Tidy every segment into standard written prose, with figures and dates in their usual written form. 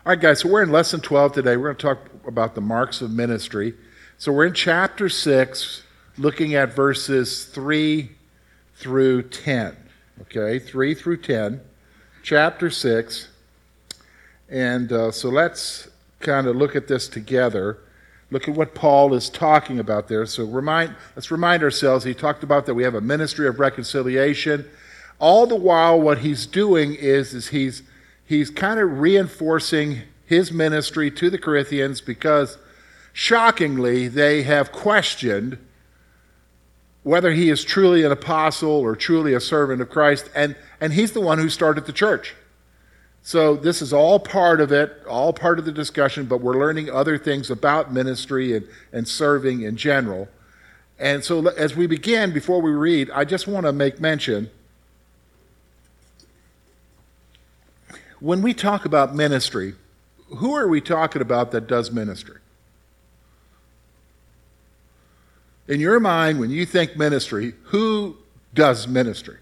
All right, guys, so we're in Lesson 12 today. We're going to talk about the marks of ministry. So we're in chapter 6, looking at verses 3 through 10. Okay, 3 through 10, chapter 6. And so let's kind of look at this together. Look at what Paul is talking about there. So let's remind ourselves, he talked about that we have a ministry of reconciliation. All the while, what he's doing is he's kind of reinforcing his ministry to the Corinthians because, shockingly, they have questioned whether he is truly an apostle or truly a servant of Christ, and he's the one who started the church. So this is all part of it, all part of the discussion, but we're learning other things about ministry and serving in general. And so as we begin, before we read, I just want to make mention, when we talk about ministry, who are we talking about that does ministry? In your mind, when you think ministry, who does ministry?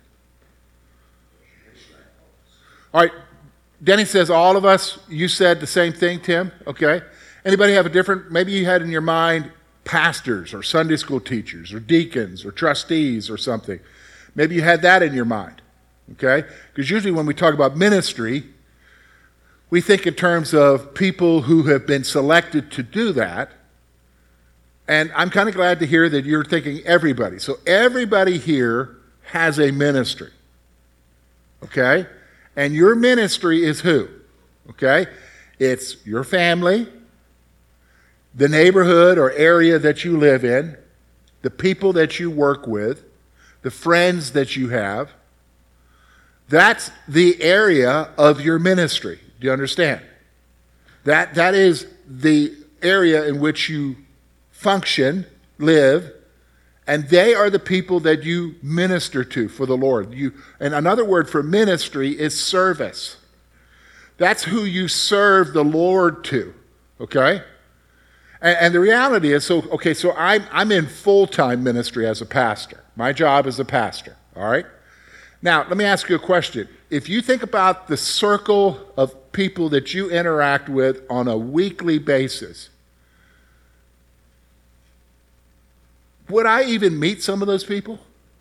All right, Denny says all of us. You said the same thing, Tim, okay? Anybody have a different, maybe you had in your mind pastors or Sunday school teachers or deacons or trustees or something. Maybe you had that in your mind, okay? Because usually when we talk about ministry, we think in terms of people who have been selected to do that. And I'm kind of glad to hear that you're thinking everybody. So everybody here has a ministry, okay? And your ministry is who? Okay? It's your family, the neighborhood or area that you live in, the people that you work with, the friends that you have. That's the area of your ministry. Do you understand? That is the area in which you function, live, and they are the people that you minister to for the Lord. And another word for ministry is service. That's who you serve the Lord to, okay? And the reality is, so I'm in full-time ministry as a pastor. My job is a pastor, all right? Now, let me ask you a question. If you think about the circle of people that you interact with on a weekly basis, would I even meet some of those people?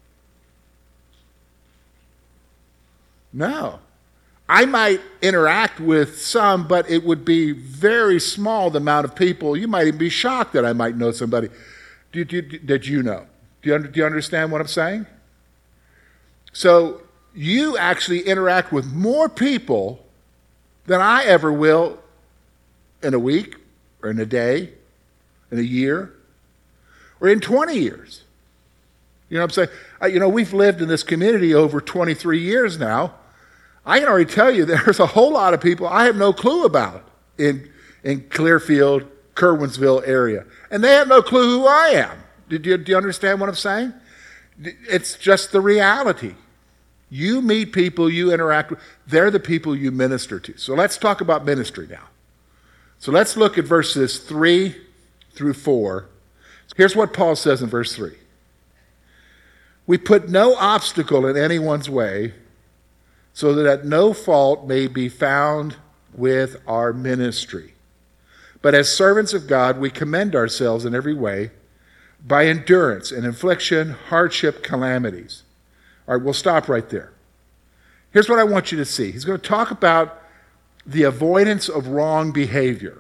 No. I might interact with some, but it would be very small, the amount of people. You might even be shocked that I might know somebody that you know. Do you understand what I'm saying? So you actually interact with more people than I ever will in a week or in a day, in a year, or in 20 years. You know what I'm saying? We've lived in this community over 23 years now. I can already tell you there's a whole lot of people I have no clue about in Clearfield, Kerwinsville area. And they have no clue who I am. Do you understand what I'm saying? It's just the reality. You meet people, you interact with, they're the people you minister to. So let's talk about ministry now. So let's look at verses 3 through 4. Here's what Paul says in verse 3. We put no obstacle in anyone's way, so that no fault may be found with our ministry. But as servants of God, we commend ourselves in every way by endurance and affliction, hardship, calamities. All right, we'll stop right there. Here's what I want you to see. He's going to talk about the avoidance of wrong behavior.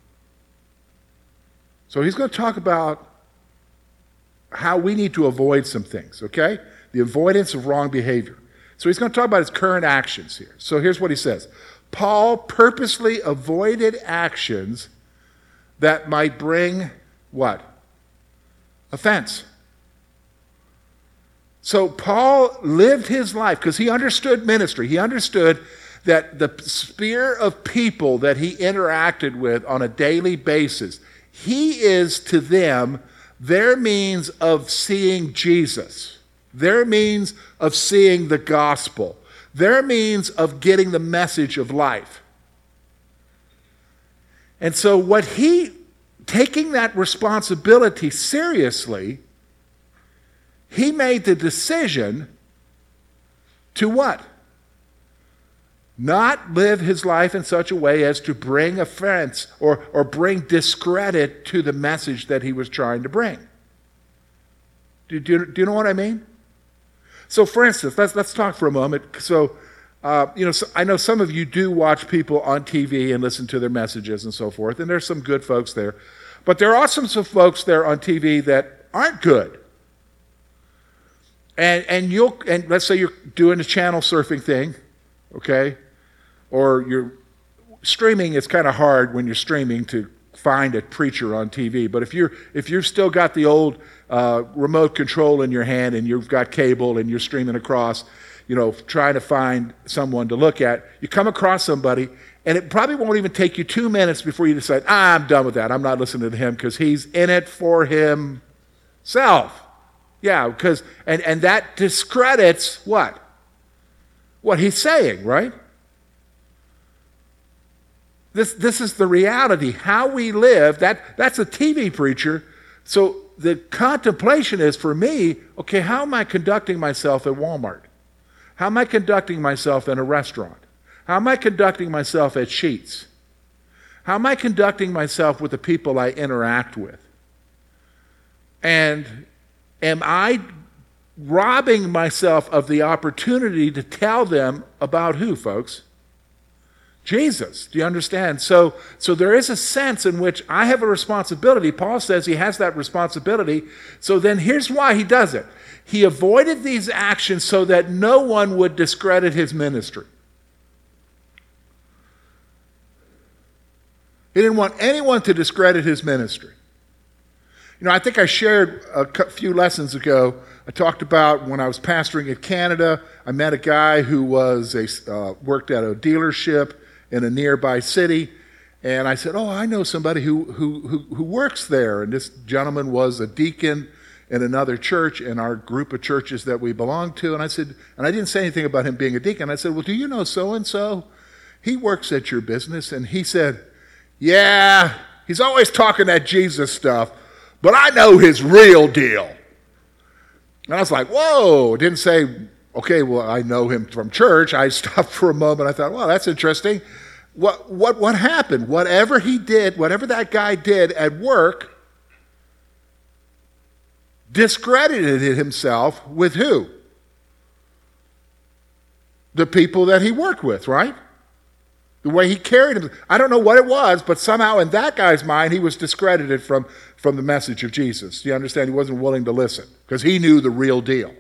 So he's going to talk about how we need to avoid some things, okay? The avoidance of wrong behavior. So he's going to talk about his current actions here. So here's what he says. Paul purposely avoided actions that might bring what? Offense. So Paul lived his life because he understood ministry. He understood that the sphere of people that he interacted with on a daily basis, he is to them their means of seeing Jesus, their means of seeing the gospel, their means of getting the message of life. And so taking that responsibility seriously, he made the decision to what? not live his life in such a way as to bring offense or bring discredit to the message that he was trying to bring. Do you know what I mean? So for instance, let's talk for a moment. So, I know some of you do watch people on TV and listen to their messages and so forth, and there's some good folks there. But there are some folks there on TV that aren't good. And let's say you're doing a channel surfing thing, okay? Or you're streaming. It's kind of hard when you're streaming to find a preacher on TV. But if you've still got the old remote control in your hand and you've got cable and you're streaming across, trying to find someone to look at, you come across somebody, and it probably won't even take you 2 minutes before you decide, I'm done with that. I'm not listening to him because he's in it for himself. Yeah, because and that discredits what? What he's saying, right? This is the reality. How we live, that's a TV preacher. So the contemplation is for me, okay, how am I conducting myself at Walmart? How am I conducting myself in a restaurant? How am I conducting myself at Sheetz? How am I conducting myself with the people I interact with? And am I robbing myself of the opportunity to tell them about who, folks? Jesus. Do you understand? So there is a sense in which I have a responsibility. Paul says he has that responsibility. So then here's why he does it. He avoided these actions so that no one would discredit his ministry. He didn't want anyone to discredit his ministry. I think I shared a few lessons ago, I talked about when I was pastoring in Canada, I met a guy who was worked at a dealership in a nearby city, and I said, I know somebody who works there, and this gentleman was a deacon in another church in our group of churches that we belong to, and I said, and I didn't say anything about him being a deacon, I said, well, do you know so-and-so? He works at your business, and he said, yeah, he's always talking that Jesus stuff, but I know his real deal. And I was like, whoa, didn't say, okay, well, I know him from church. I stopped for a moment. I thought, well, that's interesting. What happened? Whatever he did, whatever that guy did at work, discredited himself with who? The people that he worked with, right? The way he carried him. I don't know what it was, but somehow in that guy's mind, he was discredited from the message of Jesus. Do you understand? He wasn't willing to listen because he knew the real deal.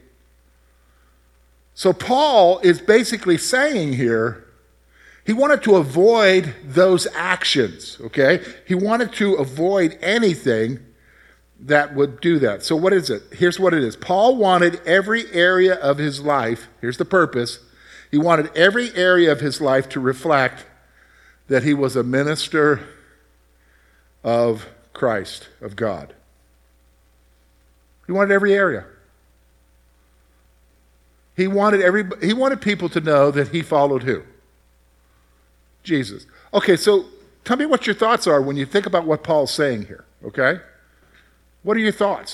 So Paul is basically saying here, he wanted to avoid those actions, okay? He wanted to avoid anything that would do that. So what is it? Here's what it is. Paul wanted every area of his life, here's the purpose, he wanted every area of his life to reflect that he was a minister of Christ, of God. He wanted every area. He wanted people to know that he followed who? Jesus. Okay, so tell me what your thoughts are when you think about what Paul's saying here, okay? What are your thoughts?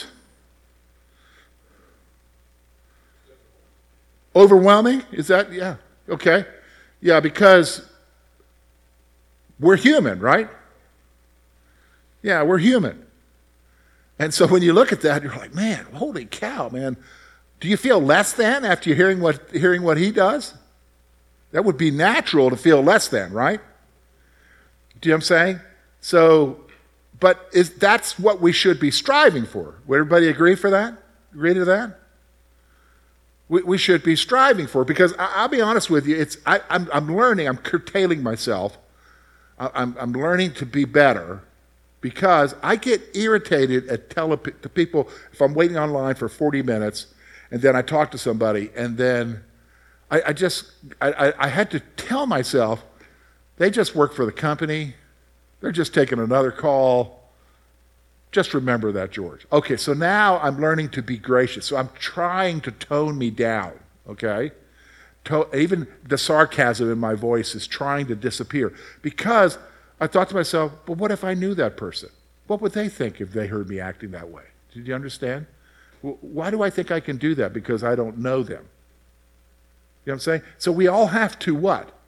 Overwhelming? Is that, yeah, okay. Yeah, because we're human, right? Yeah, we're human. And so when you look at that, you're like, man, holy cow, man. Do you feel less than after hearing what he does? That would be natural to feel less than, right? Do you know what I'm saying? So, but that's what we should be striving for. Would everybody agree for that? Agree to that? We should be striving for, because I'll be honest with you, I'm learning, I'm curtailing myself. I'm learning to be better, because I get irritated at to people if I'm waiting online for 40 minutes and then I talk to somebody and then I had to tell myself, they just work for the company. They're just taking another call. Just remember that, George. Okay, so now I'm learning to be gracious. So I'm trying to tone me down, okay? Even the sarcasm in my voice is trying to disappear, because I thought to myself, well, what if I knew that person? What would they think if they heard me acting that way? Did you understand? Why do I think I can do that? Because I don't know them. You know what I'm saying? So we all have to what?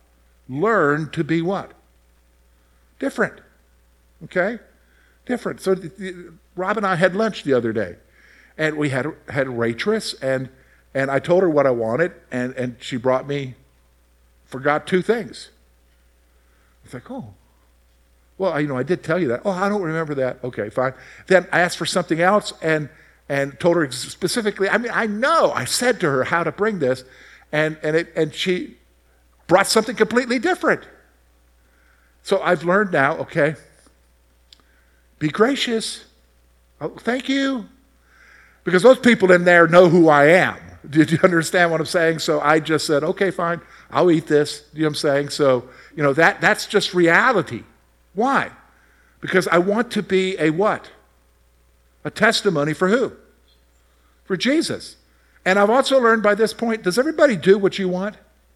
learn to be what? Different. Okay? Different. So Rob and I had lunch the other day, and we had a waitress, and I told her what I wanted, and she brought me, forgot 2 things. It's like, oh, well, I did tell you that. Oh, I don't remember that. Okay, fine. Then I asked for something else and told her specifically, I know, I said to her how to bring this, and she brought something completely different. So I've learned now, okay, be gracious. Oh, thank you. Because those people in there know who I am. Did you understand what I'm saying? So I just said, okay, fine, I'll eat this. You know what I'm saying? So, that's just reality. Why? Because I want to be a what? A testimony for who? For Jesus. And I've also learned by this point, does everybody do what you want?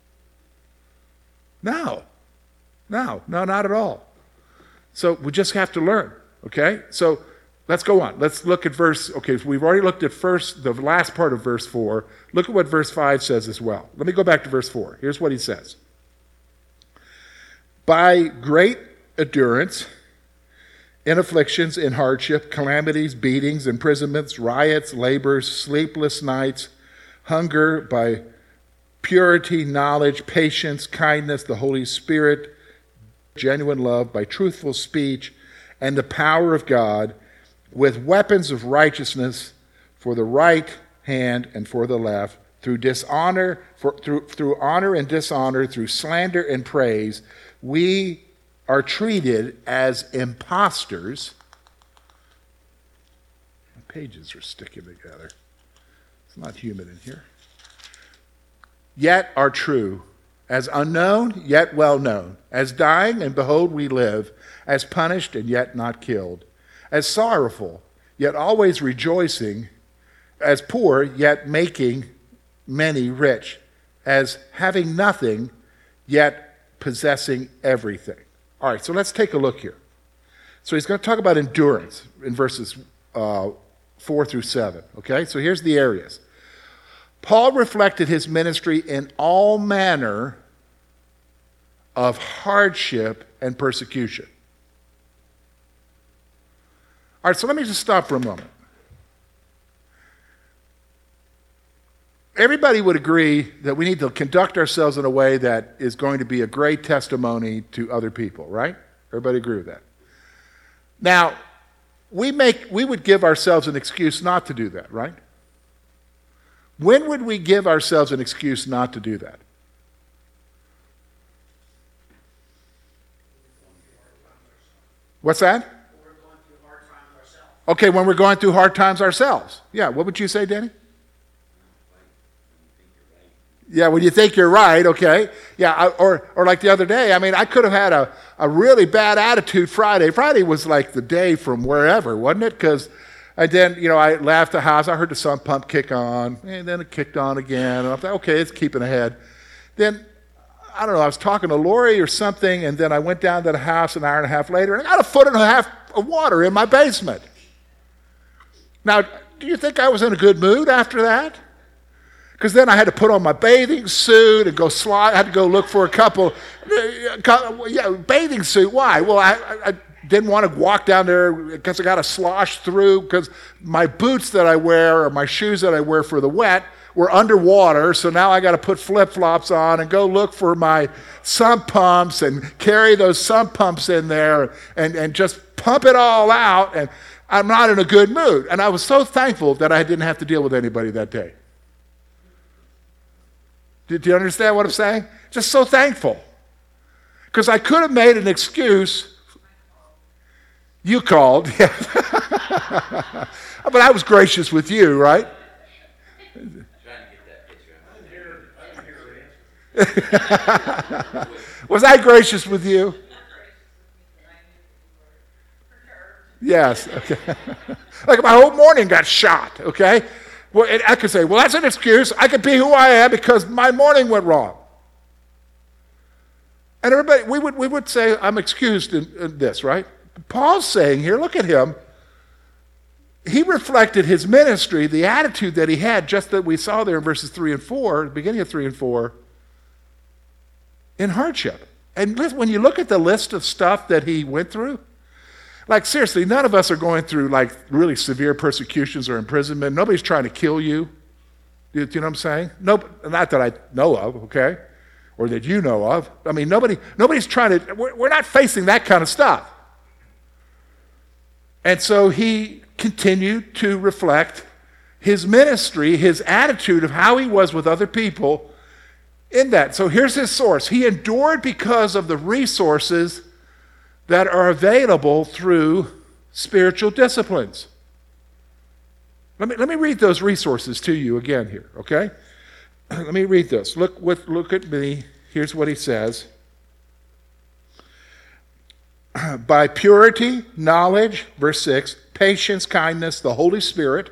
No, not at all. So we just have to learn, okay? So let's go on. Let's look at so we've already looked at the last part of verse 4. Look at what verse 5 says as well. Let me go back to verse 4. Here's what he says. By great endurance, in afflictions, in hardship, calamities, beatings, imprisonments, riots, labors, sleepless nights, hunger, by purity, knowledge, patience, kindness, the Holy Spirit, genuine love, by truthful speech, and the power of God, with weapons of righteousness for the right hand and for the left, through dishonor, through honor and dishonor, through slander and praise, we are treated as impostors. My pages are sticking together. It's not human in here. Yet are true, as unknown, yet well known, as dying, and behold we live, as punished, and yet not killed, as sorrowful, yet always rejoicing, as poor, yet making many rich, as having nothing, yet possessing everything. All right, so let's take a look here. So he's going to talk about endurance in verses 4 through 7, okay? So here's the areas. Paul reflected his ministry in all manner of hardship and persecution. All right, so let me just stop for a moment. Everybody would agree that we need to conduct ourselves in a way that is going to be a great testimony to other people, right? Everybody agree with that? Now, we would give ourselves an excuse not to do that, right? When would we give ourselves an excuse not to do that? What's that? Okay, when we're going through hard times ourselves. Yeah, what would you say, Danny? Yeah, when you think you're right, okay. Yeah, or like the other day, I could have had a really bad attitude Friday. Friday was like the day from wherever, wasn't it? Because I left the house, I heard the sump pump kick on, and then it kicked on again. And I thought, okay, it's keeping ahead. Then, I don't know, I was talking to Lori or something, and then I went down to the house an hour and a half later, and I got 1.5 feet of water in my basement. Now, do you think I was in a good mood after that? Because then I had to put on my bathing suit and go slide. I had to go look for a couple. Bathing suit. Why? Well, I didn't want to walk down there because I got to slosh through because my boots that I wear or my shoes that I wear for the wet were underwater. So now I got to put flip-flops on and go look for my sump pumps and carry those sump pumps in there and just pump it all out. And I'm not in a good mood. And I was so thankful that I didn't have to deal with anybody that day. Do you understand what I'm saying? Just so thankful. Because I could have made an excuse. You called. Yeah. But I was gracious with you, right? Was I gracious with you? Yes. Okay. Like my whole morning got shot, okay? Well, I could say, well, that's an excuse. I could be who I am because my morning went wrong. And everybody, we would say, I'm excused in this, right? Paul's saying here, look at him. He reflected his ministry, the attitude that he had, just that we saw there in verses 3 and 4, the beginning of 3 and 4, in hardship. And when you look at the list of stuff that he went through, like seriously, none of us are going through like really severe persecutions or imprisonment. Nobody's trying to kill you. Do you know what I'm saying? No, not that I know of, okay? Or that you know of. I mean, nobody's trying to, we're not facing that kind of stuff. And so he continued to reflect his ministry, his attitude of how he was with other people in that. So here's his source. He endured because of the resources that are available through spiritual disciplines. Let me read those resources to you again here, okay? Let me read this. Look at me. Here's what he says. By purity, knowledge, verse 6, patience, kindness, the Holy Spirit,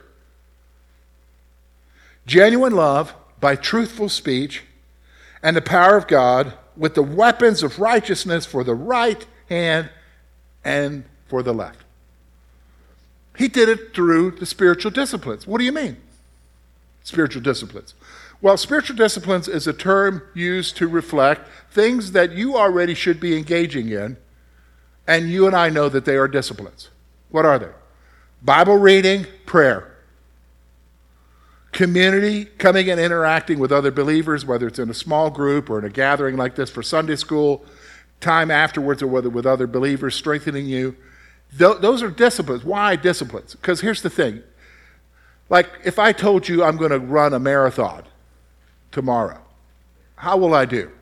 genuine love, by truthful speech, and the power of God, with the weapons of righteousness for the right hand and for the left. He did it through the spiritual disciplines. What do you mean, spiritual disciplines? Well, spiritual disciplines is a term used to reflect things that you already should be engaging in, and you and I know that they are disciplines. What are they? Bible reading, prayer. Community, coming and interacting with other believers, whether it's in a small group or in a gathering like this for Sunday school, time afterwards, or whether with other believers strengthening you. Those are disciplines. Why disciplines? Because here's the thing. Like if I told you I'm going to run a marathon tomorrow, how will I do?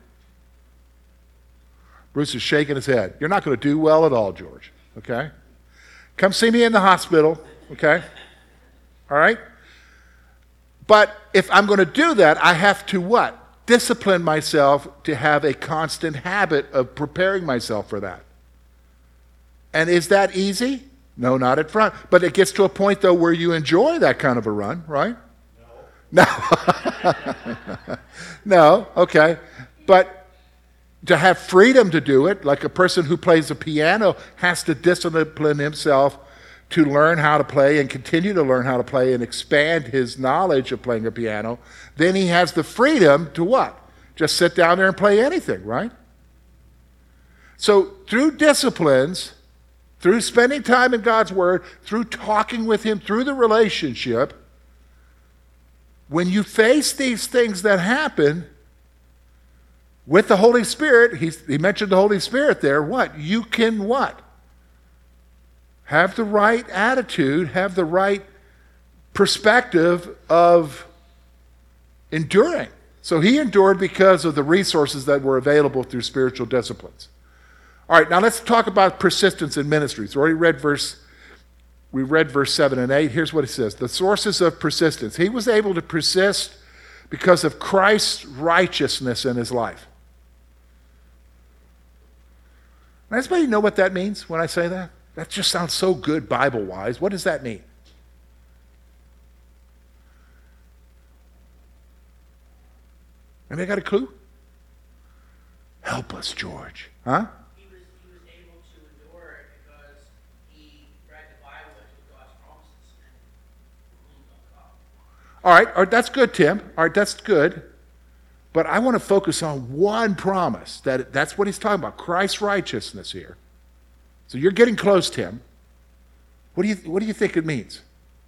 Bruce is shaking his head. You're not going to do well at all, George. Okay? Come see me in the hospital. Okay? All right? But if I'm going to do that, I have to what? Discipline myself to have a constant habit of preparing myself for that. And is that easy? No, not at front. But it gets to a point, though, where you enjoy that kind of a run, right? No. No, okay. But to have freedom to do it, like a person who plays the piano has to discipline himself to learn how to play and continue to learn how to play and expand his knowledge of playing a piano, then he has the freedom to what? Just sit down there and play anything, right? So through disciplines, through spending time in God's Word, through talking with Him, through the relationship, when you face these things that happen with the Holy Spirit, he mentioned the Holy Spirit there, what? You can what? Have the right attitude, have the right perspective of enduring. So he endured because of the resources that were available through spiritual disciplines. All right, now let's talk about persistence in ministry. So we read verse 7 and 8. Here's what it says. The sources of persistence. He was able to persist because of Christ's righteousness in his life. Does anybody know what that means when I say that? That just sounds so good Bible-wise. What does that mean? Anybody got a clue? Help us, George. Huh? He was able to endure it because he read the Bible and took God's promises and believed on God. All right, that's good, Tim. All right, that's good. But I want to focus on one promise. That's what he's talking about, Christ's righteousness here. So you're getting close, Tim. What do you think it means?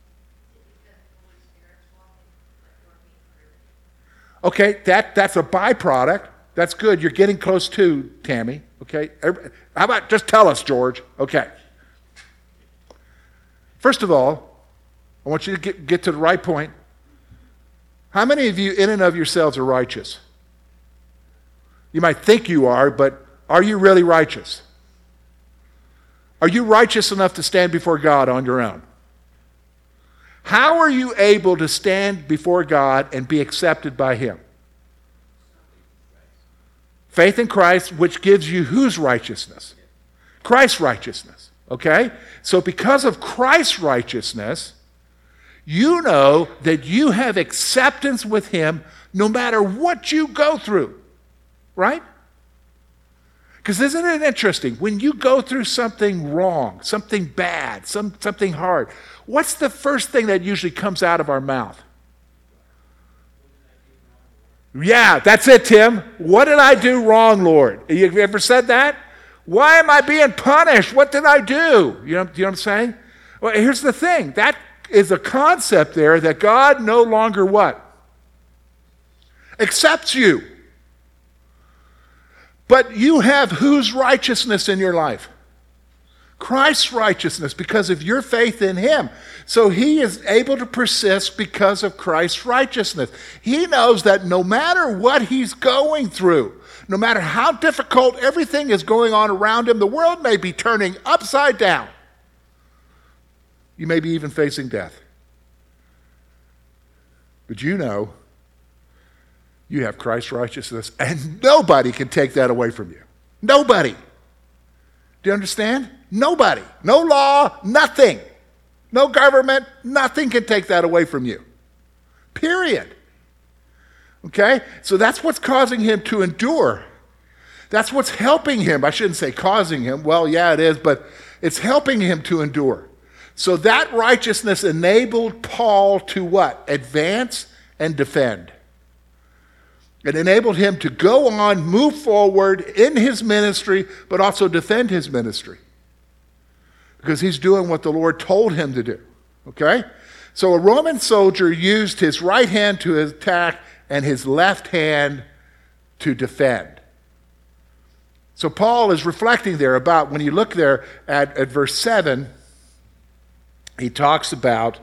Okay, that's a byproduct. That's good. You're getting close too, Tammy. Okay. How about just tell us, George? Okay. First of all, I want you to get to the right point. How many of you in and of yourselves are righteous? You might think you are, but are you really righteous? Are you righteous enough to stand before God on your own? How are you able to stand before God and be accepted by Him? Faith in Christ, which gives you whose righteousness? Christ's righteousness. Okay? So because of Christ's righteousness, you know that you have acceptance with Him no matter what you go through. Right? Because isn't it interesting? When you go through something wrong, something bad, something hard, what's the first thing that usually comes out of our mouth? Yeah, that's it, Tim. What did I do wrong, Lord? You ever said that? Why am I being punished? What did I do? You know what I'm saying? Well, here's the thing. That is a concept there that God no longer what? Accepts you. But you have whose righteousness in your life? Christ's righteousness, because of your faith in him. So he is able to persist because of Christ's righteousness. He knows that no matter what he's going through, no matter how difficult everything is going on around him, the world may be turning upside down. You may be even facing death. But you know you have Christ's righteousness, and nobody can take that away from you. Nobody. Do you understand? Nobody. No law, nothing. No government, nothing can take that away from you. Period. Okay? So that's what's causing him to endure. That's what's helping him. I shouldn't say causing him. Well, yeah, it is, but it's helping him to endure. So that righteousness enabled Paul to what? Advance and defend. It enabled him to go on, move forward in his ministry, but also defend his ministry. Because he's doing what the Lord told him to do. Okay? So a Roman soldier used his right hand to attack and his left hand to defend. So Paul is reflecting there about, when you look there at verse 7, he talks about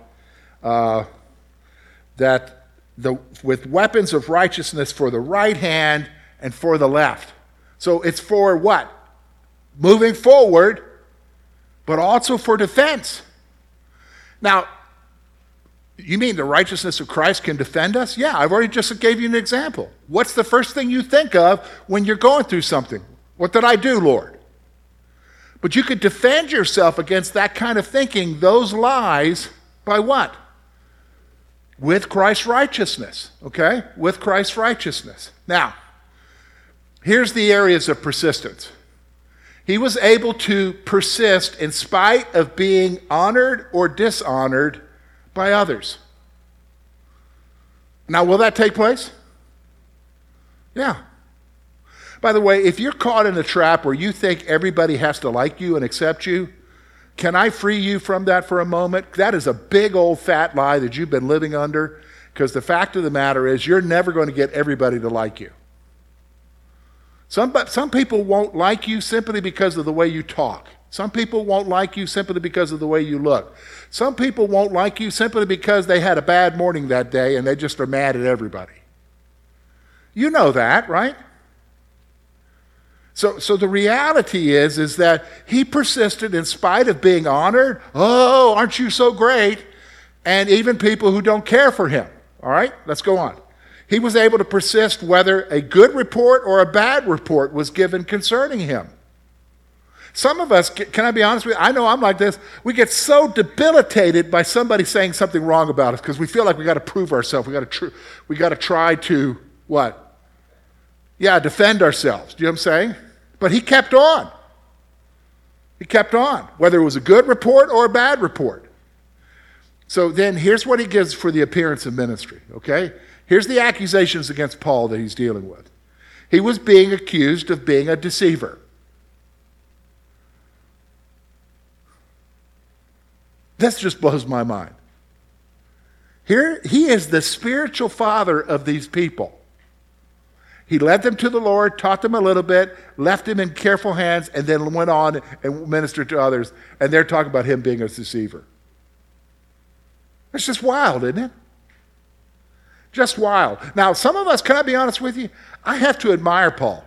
that with weapons of righteousness for the right hand and for the left. So it's for what? Moving forward, but also for defense. Now, you mean the righteousness of Christ can defend us? Yeah, I've already just gave you an example. What's the first thing you think of when you're going through something? What did I do, Lord? But you could defend yourself against that kind of thinking, those lies, by what? With Christ's righteousness, okay? With Christ's righteousness. Now, here's the areas of persistence. He was able to persist in spite of being honored or dishonored by others. Now, will that take place? Yeah. By the way, if you're caught in a trap where you think everybody has to like you and accept you, can I free you from that for a moment? That is a big old fat lie that you've been living under, because the fact of the matter is you're never going to get everybody to like you. Some people won't like you simply because of the way you talk. Some people won't like you simply because of the way you look. Some people won't like you simply because they had a bad morning that day and they just are mad at everybody. You know that, right? So the reality is that he persisted in spite of being honored. Oh, aren't you so great? And even people who don't care for him. All right, let's go on. He was able to persist whether a good report or a bad report was given concerning him. Some of us, can I be honest with you? I know I'm like this. We get so debilitated by somebody saying something wrong about us because we feel like we got to prove ourselves. We got to try to what? Yeah, defend ourselves. Do you know what I'm saying? But he kept on. He kept on, whether it was a good report or a bad report. So then here's what he gives for the appearance of ministry, okay? Here's the accusations against Paul that he's dealing with. He was being accused of being a deceiver. This just blows my mind. Here, he is the spiritual father of these people. He led them to the Lord, taught them a little bit, left them in careful hands, and then went on and ministered to others. And they're talking about him being a deceiver. It's just wild, isn't it? Just wild. Now, some of us, can I be honest with you? I have to admire Paul.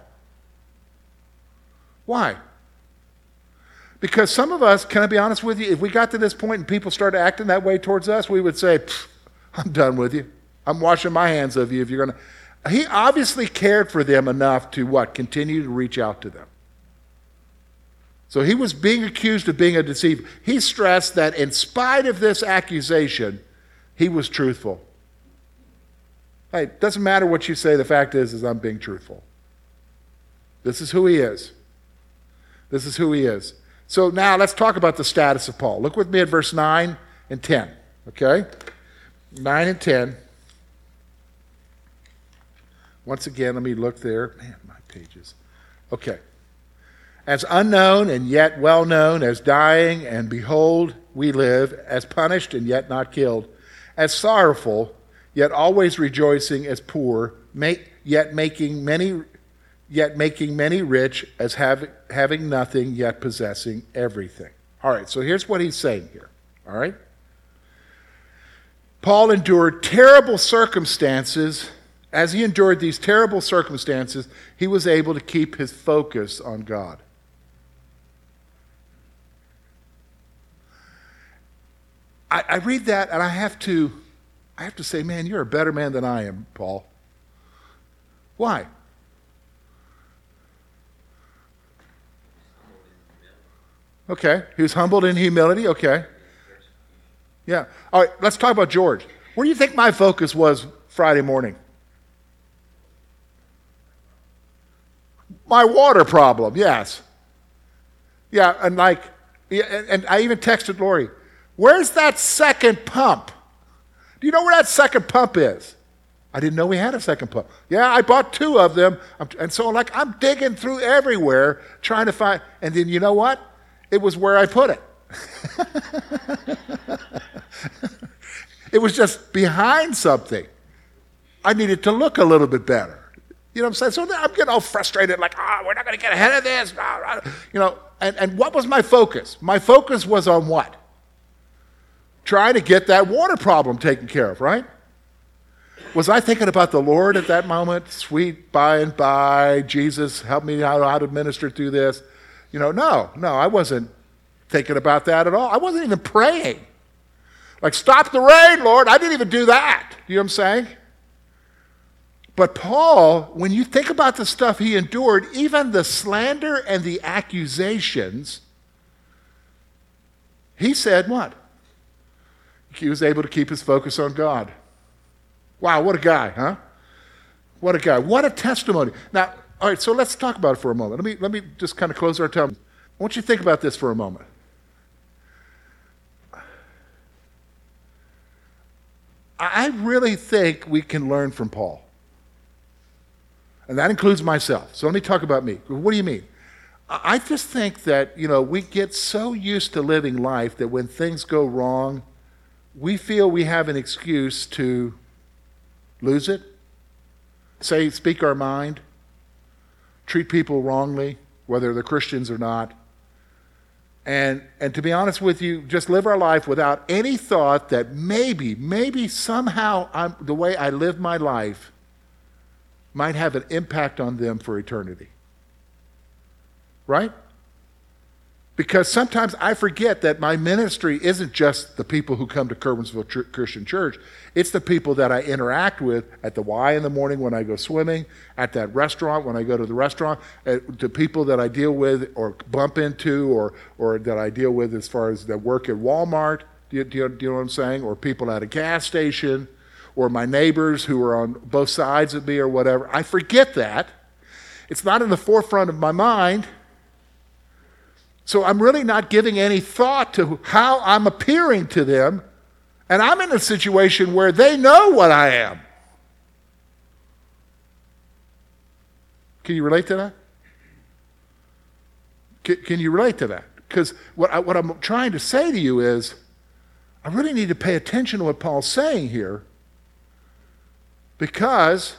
Why? Because some of us, can I be honest with you, if we got to this point and people started acting that way towards us, we would say, I'm done with you. I'm washing my hands of you if you're going to. He obviously cared for them enough to what? Continue to reach out to them. So he was being accused of being a deceiver. He stressed that in spite of this accusation, he was truthful. Hey, it doesn't matter what you say. The fact is I'm being truthful. This is who he is. This is who he is. So now let's talk about the status of Paul. Look with me at verse 9 and 10. Okay? 9 and 10. Once again, let me look there. Man, my pages. Okay. As unknown and yet well known, as dying and behold, we live, as punished and yet not killed, as sorrowful, yet always rejoicing, as poor, yet making many rich, as having nothing, yet possessing everything. All right, so here's what he's saying here. All right? Paul endured terrible circumstances. As he endured these terrible circumstances, he was able to keep his focus on God. I read that and I have to say, man, you're a better man than I am, Paul. Why? Okay, he was humbled in humility, okay. Yeah, all right, let's talk about George. Where do you think my focus was Friday morning? My water problem, yes. Yeah, and I even texted Lori, where's that second pump? Do you know where that second pump is? I didn't know we had a second pump. Yeah, I bought 2 of them. And so I'm digging through everywhere trying to find, and then you know what? It was where I put it. It was just behind something. I needed to look a little bit better. You know what I'm saying? So I'm getting all frustrated, like, we're not going to get ahead of this. You know, and what was my focus? My focus was on what? Trying to get that water problem taken care of, right? Was I thinking about the Lord at that moment? Sweet by and by, Jesus, help me out how to minister through this. You know, no, I wasn't thinking about that at all. I wasn't even praying. Like, stop the rain, Lord. I didn't even do that. You know what I'm saying? But Paul, when you think about the stuff he endured, even the slander and the accusations, he said what? He was able to keep his focus on God. Wow, what a guy, huh? What a guy. What a testimony. Now, all right, so let's talk about it for a moment. Let me just kind of close our time. I want you to think about this for a moment. I really think we can learn from Paul. And that includes myself. So let me talk about me. What do you mean? I just think that, we get so used to living life that when things go wrong, we feel we have an excuse to lose it, speak our mind, treat people wrongly, whether they're Christians or not. And to be honest with you, just live our life without any thought that maybe somehow the way I live my life might have an impact on them for eternity. Right? Because sometimes I forget that my ministry isn't just the people who come to Curwensville Christian Church. It's the people that I interact with at the Y in the morning when I go swimming, at that restaurant when I go to the restaurant, the people that I deal with or bump into or that I deal with as far as that work at Walmart, do you know what I'm saying? Or people at a gas station, or my neighbors who are on both sides of me or whatever. I forget that. It's not in the forefront of my mind. So I'm really not giving any thought to how I'm appearing to them, and I'm in a situation where they know what I am. Can you relate to that? Can you relate to that? Because what I'm trying to say to you is, I really need to pay attention to what Paul's saying here, because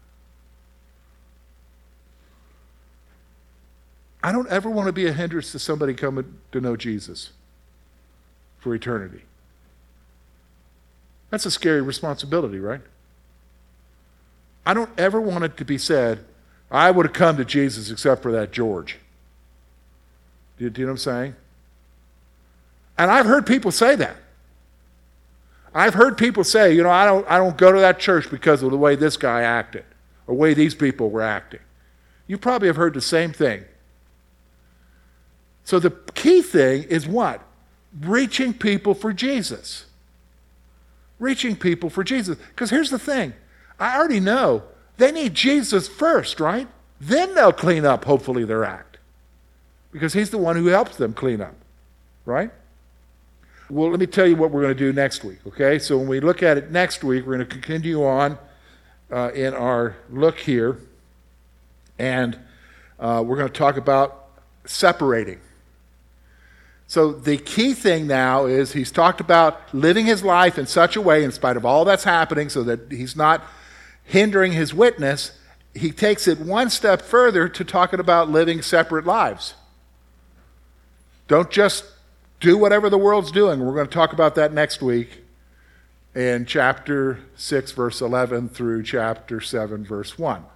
I don't ever want to be a hindrance to somebody coming to know Jesus for eternity. That's a scary responsibility, right? I don't ever want it to be said, I would have come to Jesus except for that George. Do you know what I'm saying? And I've heard people say that. I've heard people say, I don't go to that church because of the way this guy acted or the way these people were acting. You probably have heard the same thing. So the key thing is what? Reaching people for Jesus. Reaching people for Jesus. Because here's the thing. I already know they need Jesus first, right? Then they'll clean up, hopefully, their act. Because he's the one who helps them clean up, right? Well, let me tell you what we're going to do next week, okay? So when we look at it next week, we're going to continue on in our look here. And we're going to talk about separating. So the key thing now is he's talked about living his life in such a way, in spite of all that's happening, so that he's not hindering his witness. He takes it one step further to talking about living separate lives. Don't just do whatever the world's doing. We're going to talk about that next week in chapter 6, verse 11 through chapter 7, verse 1.